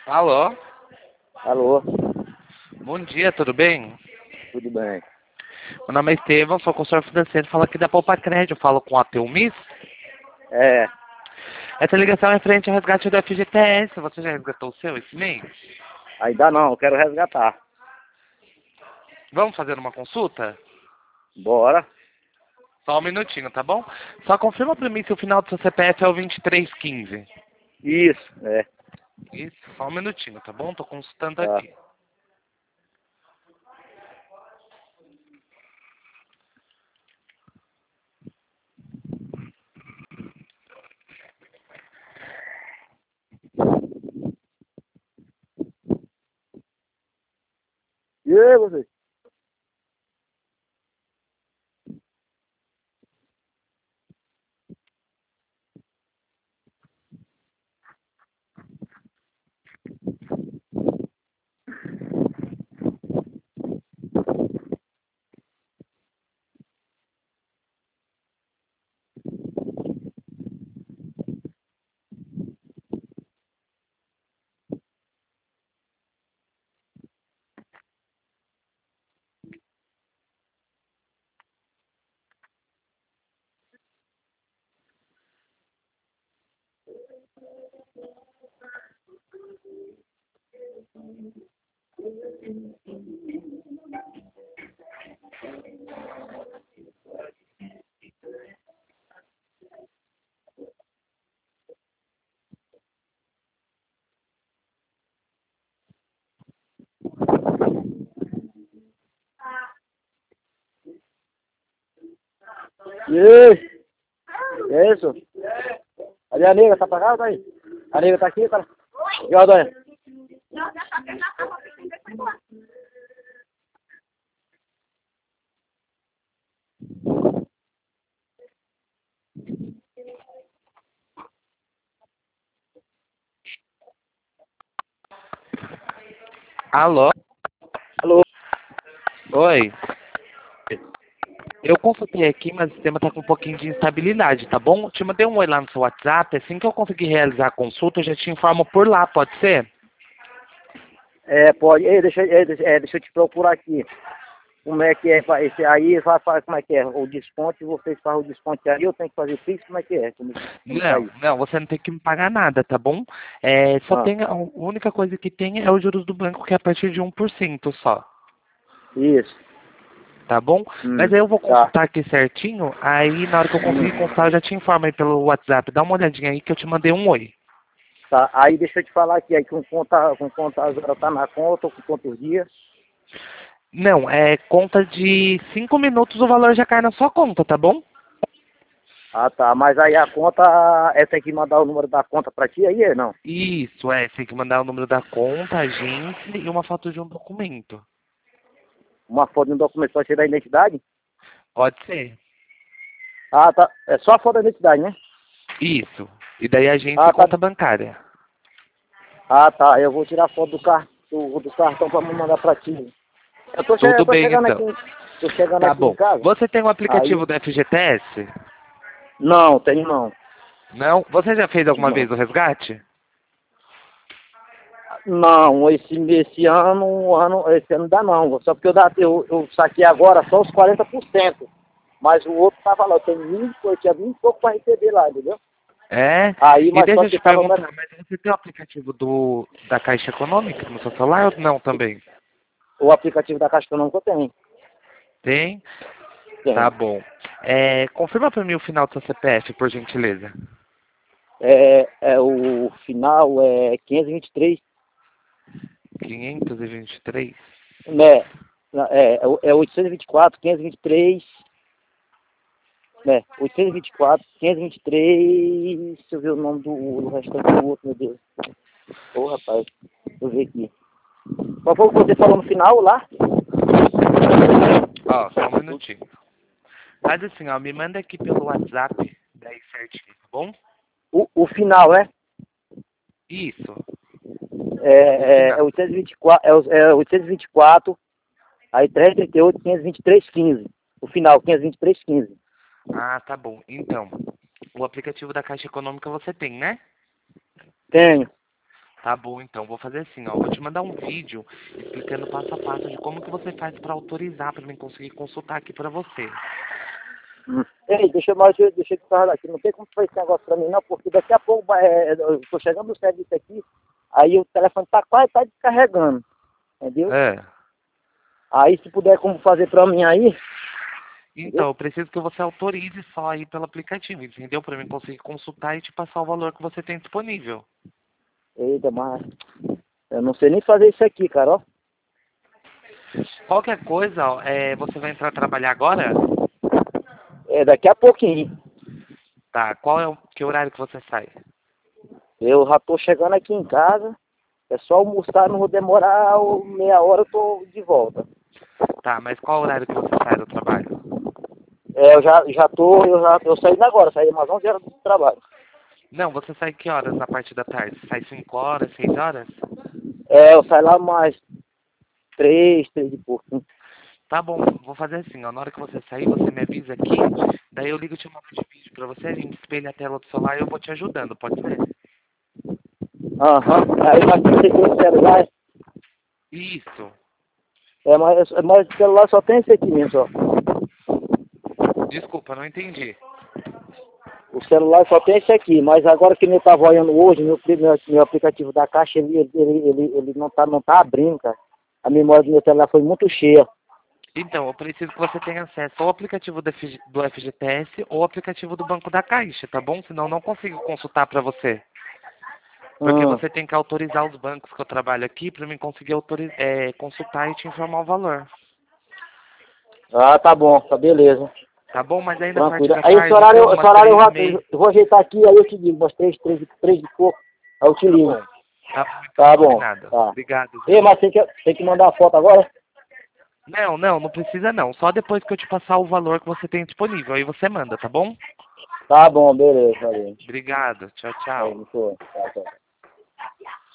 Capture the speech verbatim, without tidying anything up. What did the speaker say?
Alô? Alô, Bom dia, tudo bem? tudo bem? Meu nome é Estevam, sou consultor financeiro, falo aqui da Poupa Crédito, falo com a Teumis. É, Essa ligação é referente ao resgate do F G T S, você já resgatou o seu esse mês? ainda não, eu quero resgatar. Vamos fazer uma consulta? Bora. Só um minutinho, tá bom? Só confirma pra mim se o final do seu C P F é o vinte e três quinze. Isso, é, Isso, só um minutinho, tá bom? Tô consultando tá. aqui. E aí, você? E aí? É isso? Ali a nega tá pra cá, tá aí? A nega tá aqui, cara? E a Dona? Alô? Alô? Oi. Eu consultei aqui, mas o sistema tá com um pouquinho de instabilidade, tá bom? Eu te mandei um oi lá no seu WhatsApp, assim que eu conseguir realizar a consulta, eu já te informo por lá, pode ser? É, pode. Ei, deixa, é, deixa, é, deixa eu te procurar aqui. Como é que é? fa- Esse aí, vai, fa- como é que é? O desconto, vocês fazem o desconto aí, eu tenho que fazer Pix, como é que é? Como, como tá Não, aí? não, você não tem que me pagar nada, tá bom? É, só Ah, tem, a única coisa que tem é os juros do banco, que é a partir de um por cento só, isso. tá bom? Mas Hum, aí eu vou tá. consultar aqui certinho, aí na hora que eu conseguir Hum. consultar, eu já te informo aí pelo WhatsApp. Dá uma olhadinha aí que eu te mandei um oi. Tá, aí deixa eu te falar aqui, aí com conta, com conta agora tá na conta, com quantos dias? Não, é conta de cinco minutos, o valor já cai na sua conta, tá bom? Ah, tá, mas aí a conta, é tem que mandar o número da conta pra ti aí, é, não? Isso, é, tem que mandar o número da conta, agência e uma foto de um documento. Uma foto de um documento pra tirar da identidade? Pode ser. Ah, tá, é só a foto da identidade, né? Isso. E daí agência e Ah, tá, conta bancária. ah, tá, eu vou tirar a foto do, car do, do cartão pra me mandar pra ti. Eu tô, che eu Tudo tô bem, chegando então. aqui, tô chegando Tá aqui em bom. casa, Você tem o aí, aplicativo do F G T S? não, tenho não, Não? Você já fez alguma não. vez o resgate? Não, esse, esse ano, ano, esse ano dá não, só porque eu, dá, eu, eu saquei agora só os quarenta por cento. Mas o outro tava lá, eu tenho vinte, eu tinha vinte e pouco para receber lá, entendeu? É? Aí, E mas só deixa eu que te tava mais. perguntar, mas você tem o aplicativo do, da Caixa Econômica no seu celular ou não também? O aplicativo da Caixa Econômica eu tenho. Tem? Tá Tem. bom. É, confirma pra mim o final do seu C P F, por gentileza. É, é, o final é quinhentos e vinte e três, quinhentos e vinte e três? né? É, é, o- é oitocentos e vinte e quatro, quinhentos e vinte e três, né? oitocentos e vinte e quatro, quinhentos e vinte e três, deixa eu ver o nome do, do restante do outro, meu Deus. Ô, rapaz, deixa eu ver aqui. Qual foi o que você falou no final lá? Ó, só um minutinho. Faz assim, ó, me manda aqui pelo WhatsApp, daí certinho, tá bom? O, o final, né? Isso, É, o é, é final. oitocentos e vinte e quatro, é, o- é oitocentos e vinte e quatro, aí trezentos e trinta e oito, quinhentos e vinte e três, quinze. O final, quinhentos e vinte e três, quinze. Ah, tá bom. Então, o aplicativo da Caixa Econômica você tem, né? Tenho. Tá bom, então. Vou fazer assim, ó. Vou te mandar um vídeo explicando passo a passo de como que você faz pra autorizar, pra mim conseguir consultar aqui pra você. Hum. Ei, deixa eu mais, deixa eu te falar aqui, não tem como fazer esse negócio pra mim não, porque daqui a pouco vai, é, eu tô chegando no serviço aqui, aí o telefone tá quase tá descarregando, entendeu? É. Aí se puder como fazer pra mim aí, Então, eu preciso que você autorize só aí pelo aplicativo, entendeu? Pra mim conseguir consultar e te passar o valor que você tem disponível. eita, mas eu não sei nem fazer isso aqui, cara, ó. Qualquer coisa, ó, é, você vai entrar trabalhar agora? É daqui a pouquinho. Tá. Qual é o que horário que você sai? Eu já tô chegando aqui em casa, é só almoçar, não vou demorar meia hora, eu tô de volta. Tá, mas qual horário que você sai do trabalho? É, eu já, já tô, eu já, eu saí agora, saí umas onze horas do trabalho. Não, você sai que horas na parte da tarde? Você sai cinco horas, seis horas? É, eu saio lá mais três, três e pouco. Tá bom, vou fazer assim, ó. Na hora que você sair, você me avisa aqui, daí eu ligo te chamada de vídeo pra você, a gente espelha a tela do celular e eu vou te ajudando, pode ser? Aham, aí mas tem que ter o celular, Isso. é, mas, mas o celular só tem esse aqui mesmo, só. Desculpa, não entendi. O celular só tem esse aqui, mas agora que eu tava olhando hoje, meu, meu, meu aplicativo da caixa, ele, ele, ele, ele, ele não, tá, não tá abrindo, cara. A memória do meu celular foi muito cheia. Então, eu preciso que você tenha acesso ao aplicativo do F G do F G T S ou ao aplicativo do Banco da Caixa, tá bom? Senão eu não consigo consultar pra você. Porque Hum. você tem que autorizar os bancos que eu trabalho aqui pra mim conseguir autoriz é, consultar e te informar o valor. Ah, tá bom, tá beleza. Tá bom? Mas aí na parte Tranquilo. da Aí esse tarde, horário, então, esse umas horário eu, três e já- meia. eu vou ajeitar aqui, aí eu te digo, umas três, três, três e pouco, aí eu te Tá ligo. bom. Tá bom, então, Tá bom, combinado. tá. Obrigado, Ei, viu? mas tem que, tem que mandar a foto agora? Não, não, não precisa não. Só depois que eu te passar o valor que você tem disponível. Aí você manda, tá bom? Tá bom, beleza, valeu. Obrigado. Tchau, Aí, tchau. não foi. Tá, tá.